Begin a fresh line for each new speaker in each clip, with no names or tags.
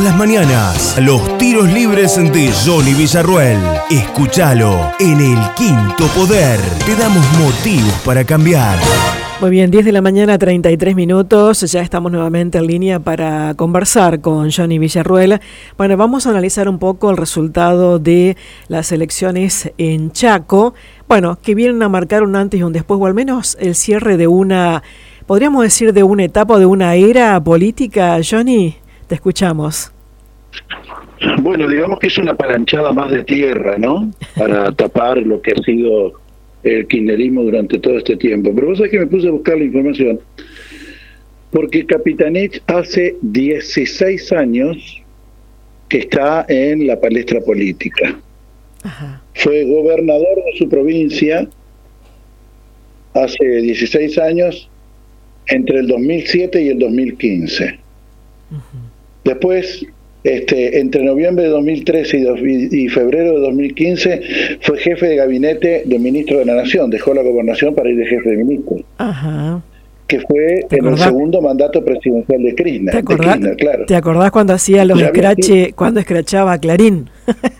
las mañanas, los tiros libres de Johnny Villarruel. Escúchalo en El Quinto Poder. Te damos motivos para cambiar.
Muy bien, 10 de la mañana, 33 minutos. Ya estamos nuevamente en línea para conversar con Johnny Villarruel. Bueno, vamos a analizar un poco el resultado de las elecciones en Chaco. Bueno, que vienen a marcar un antes y un después, o al menos el cierre de una, podríamos decir, de una etapa, de una era política. Johnny, te escuchamos.
Bueno, digamos que es una palanchada más de tierra, ¿no? Para tapar lo que ha sido el kirchnerismo durante todo este tiempo. Pero vos sabés que me puse a buscar la información, porque Capitanich hace 16 años que está en la palestra política.
Ajá.
Fue gobernador de su provincia hace 16 años, entre el 2007 y el 2015.
Uh-huh.
Después, entre noviembre de 2013 y febrero de 2015, fue jefe de gabinete de ministro de la Nación. Dejó la gobernación para ir de jefe de ministro.
Ajá.
Que fue en el segundo mandato presidencial de Kirchner. Claro.
¿Te acordás cuando hacía los escraches, cuando escrachaba a Clarín?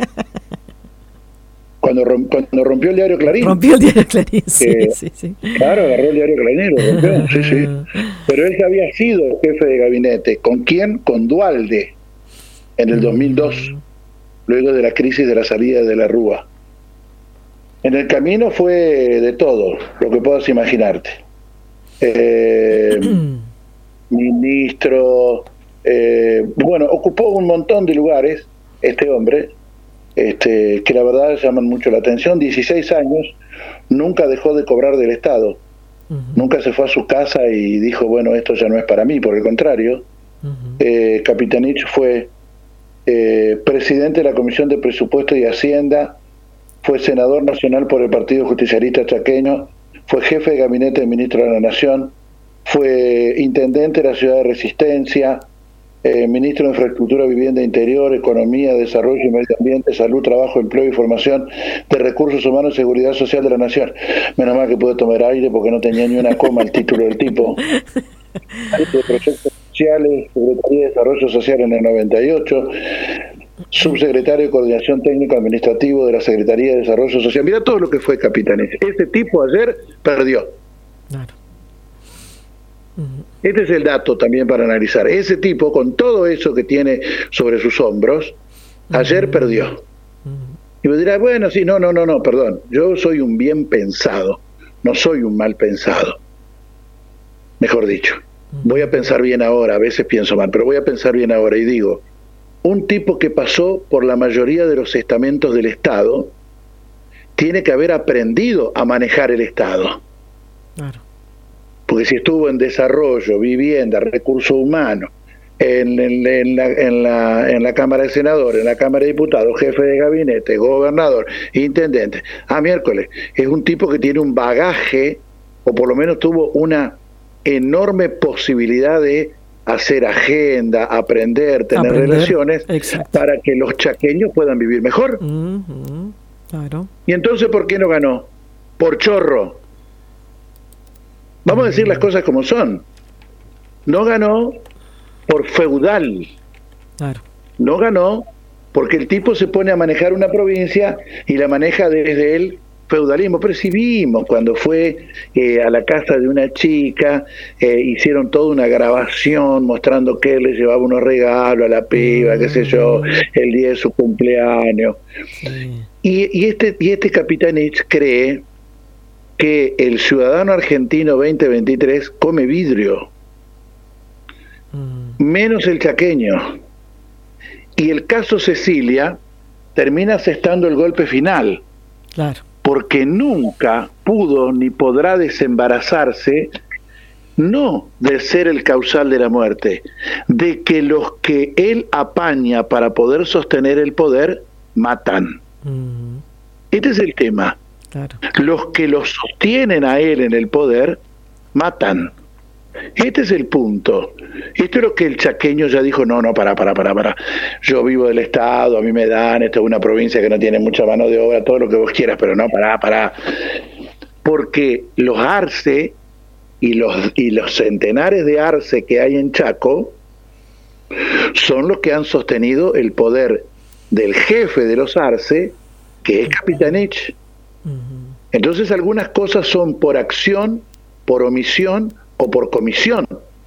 Cuando rompió el diario Clarín.
Rompió el diario Clarín, sí.
Claro, agarró el diario Clarín y lo rompió, sí. Pero él ya había sido jefe de gabinete. ¿Con quién? Con Duhalde, en el 2002, luego de la crisis de la salida de la Rúa. En el camino fue de todo, lo que puedas imaginarte. Ministro, bueno, ocupó un montón de lugares este hombre, que la verdad llaman mucho la atención. 16 años, nunca dejó de cobrar del Estado. Uh-huh. Nunca se fue a su casa y dijo, bueno, esto ya no es para mí, por el contrario. Uh-huh. Capitanich fue presidente de la Comisión de Presupuesto y Hacienda, fue senador nacional por el Partido Justicialista Chaqueño, fue jefe de gabinete del ministro de la Nación, fue intendente de la ciudad de Resistencia, ministro de Infraestructura, Vivienda Interior, Economía, Desarrollo y Medio Ambiente, Salud, Trabajo, Empleo y Formación de Recursos Humanos y Seguridad Social de la Nación. Menos mal que pude tomar aire porque no tenía ni una coma el título del tipo. De Proyectos Sociales, Secretaría de Desarrollo Social en el 98, subsecretario de Coordinación Técnico Administrativo de la Secretaría de Desarrollo Social. Mira todo lo que fue Capitanich. Ese tipo ayer perdió. Claro. Este es el dato también para analizar. Ese tipo, con todo eso que tiene sobre sus hombros, ayer perdió. Y me dirá, bueno, sí, no, perdón. Yo soy un bien pensado, no soy un mal pensado. Mejor dicho, voy a pensar bien ahora, a veces pienso mal, pero voy a pensar bien ahora y digo, un tipo que pasó por la mayoría de los estamentos del Estado tiene que haber aprendido a manejar el Estado. Claro. Porque si estuvo en desarrollo, vivienda, recursos humanos, en la Cámara de Senadores, en la Cámara de Diputados, jefe de gabinete, gobernador, intendente, miércoles, es un tipo que tiene un bagaje, o por lo menos tuvo una enorme posibilidad de hacer agenda, aprender, tener relaciones, exacto, para que los chaqueños puedan vivir mejor.
Claro.
¿Y entonces por qué no ganó? Por chorro. Vamos a decir las cosas como son. No ganó por feudal. Claro. No ganó porque el tipo se pone a manejar una provincia y la maneja desde el feudalismo. Pero si vimos cuando fue a la casa de una chica, hicieron toda una grabación mostrando que él le llevaba unos regalos a la piba, qué sé yo, el día de su cumpleaños. Sí. Y este Capitanich cree que el ciudadano argentino 2023 come vidrio, menos el chaqueño. Y el caso Cecilia termina asestando el golpe final.
Claro.
Porque nunca pudo ni podrá desembarazarse, no de ser el causal de la muerte, de que los que él apaña para poder sostener el poder, matan. Este es el tema.
Claro.
Los que lo sostienen a él en el poder, matan. Este es el punto. Esto es lo que el chaqueño ya dijo, no, para. Yo vivo del Estado, a mí me dan, esto es una provincia que no tiene mucha mano de obra, todo lo que vos quieras, pero no, para. Porque los arce y los centenares de arce que hay en Chaco son los que han sostenido el poder del jefe de los Arce, que es Capitanich. Entonces algunas cosas son por acción, por omisión o por comisión.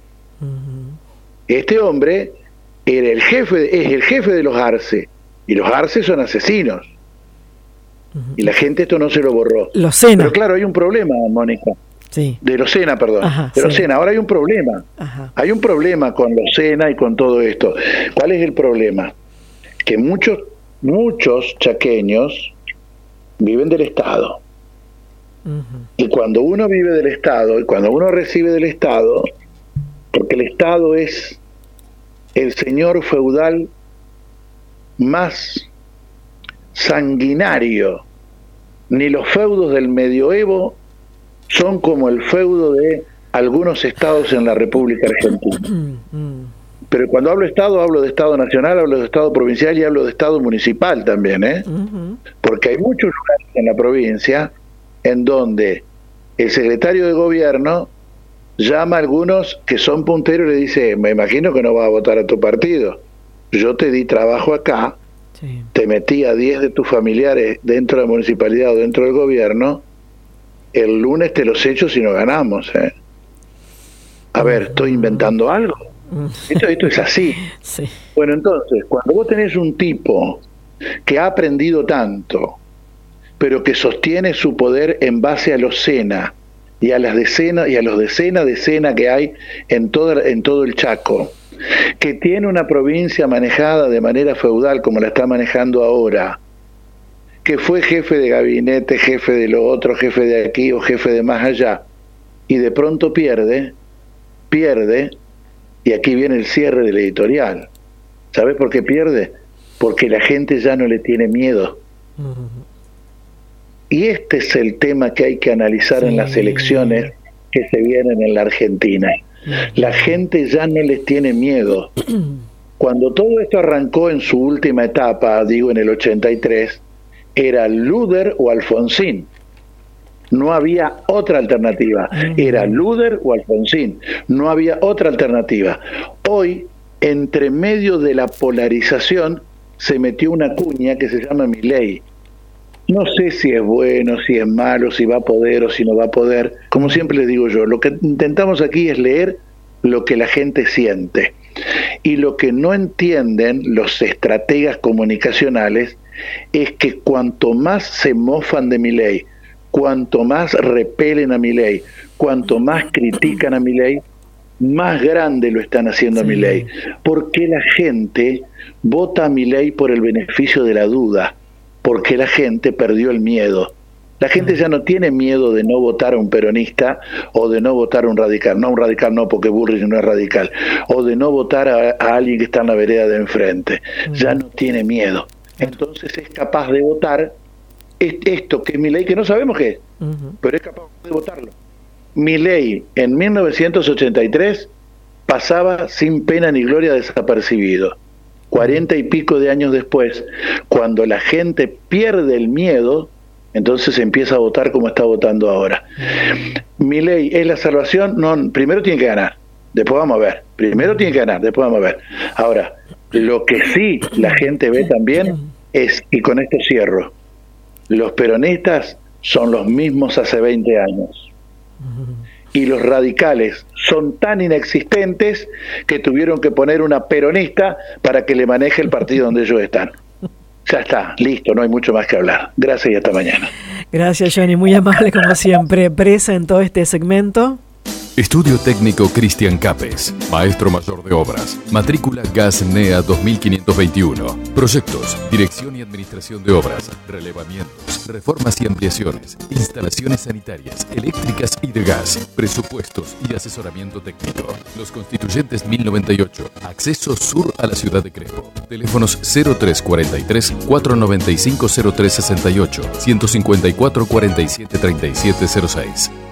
Este hombre era es el jefe de los Arce, y los Arce son asesinos. Y la gente esto no se lo borró.
Locena.
Pero claro, hay un problema, Mónica.
Sí.
De Locena, perdón.
Ajá,
de
sí.
Locena. Ahora hay un problema.
Ajá.
Hay un problema con Locena y con todo esto. ¿Cuál es el problema? Que muchos chaqueños viven del Estado. Y cuando uno vive del Estado, y cuando uno recibe del Estado, porque el Estado es el señor feudal más sanguinario, ni los feudos del medioevo son como el feudo de algunos estados en la República Argentina. Pero cuando hablo de Estado, hablo de Estado nacional, hablo de Estado provincial y hablo de Estado municipal también, porque hay muchos lugares en la provincia en donde el secretario de gobierno llama a algunos que son punteros y le dice: me imagino que no vas a votar a tu partido, yo te di trabajo acá, sí, te metí a 10 de tus familiares dentro de la municipalidad o dentro del gobierno, el lunes te los echo si no ganamos. A ver, ¿estoy inventando algo? Esto es así. Sí. Bueno, entonces, cuando vos tenés un tipo que ha aprendido tanto, pero que sostiene su poder en base a Locena y a las decenas y a los decenas que hay en todo el Chaco, que tiene una provincia manejada de manera feudal como la está manejando ahora, que fue jefe de gabinete, jefe de lo otro, jefe de aquí o jefe de más allá, y de pronto pierde, y aquí viene el cierre del editorial. ¿Sabes por qué pierde? Porque la gente ya no le tiene miedo. Y este es el tema que hay que analizar en las elecciones que se vienen en la Argentina. La gente ya no les tiene miedo. Cuando todo esto arrancó en su última etapa, digo en el 83, era Luder o Alfonsín. No había otra alternativa. Era Luder o Alfonsín. No había otra alternativa. Hoy, entre medio de la polarización, se metió una cuña que se llama Milei. No sé si es bueno, si es malo, si va a poder o si no va a poder. Como siempre les digo yo, lo que intentamos aquí es leer lo que la gente siente. Y lo que no entienden los estrategas comunicacionales es que cuanto más se mofan de Milei, cuanto más repelen a Milei, cuanto más critican a Milei, más grande lo están haciendo a Milei. Porque la gente vota a Milei por el beneficio de la duda, porque la gente perdió el miedo. La gente ya no tiene miedo de no votar a un peronista o de no votar a un radical. No, un radical no, porque Bullrich no es radical. O de no votar a alguien que está en la vereda de enfrente. Ya no tiene miedo. Entonces es capaz de votar esto que es Milei, que no sabemos qué es, pero es capaz de votarlo. Milei en 1983 pasaba sin pena ni gloria desapercibido. 40 y pico de años después, cuando la gente pierde el miedo, entonces empieza a votar como está votando ahora. Milei es la salvación. No, primero tiene que ganar, después vamos a ver. Primero tiene que ganar, después vamos a ver. Ahora, lo que sí la gente ve también es, y con esto cierro, los peronistas son los mismos hace 20 años. Y los radicales son tan inexistentes que tuvieron que poner una peronista para que le maneje el partido donde ellos están. Ya está, listo, no hay mucho más que hablar. Gracias y hasta mañana.
Gracias, Johnny, muy amable como siempre. Presa en todo este segmento.
Estudio Técnico Cristian Capes, Maestro Mayor de Obras, matrícula GAS NEA 2521. Proyectos, dirección y administración de obras, relevamientos, reformas y ampliaciones, instalaciones sanitarias, eléctricas y de gas, presupuestos y asesoramiento técnico. Los Constituyentes 1098, acceso sur a la ciudad de Crespo. Teléfonos 0343 495 0368, 154 47 37 06.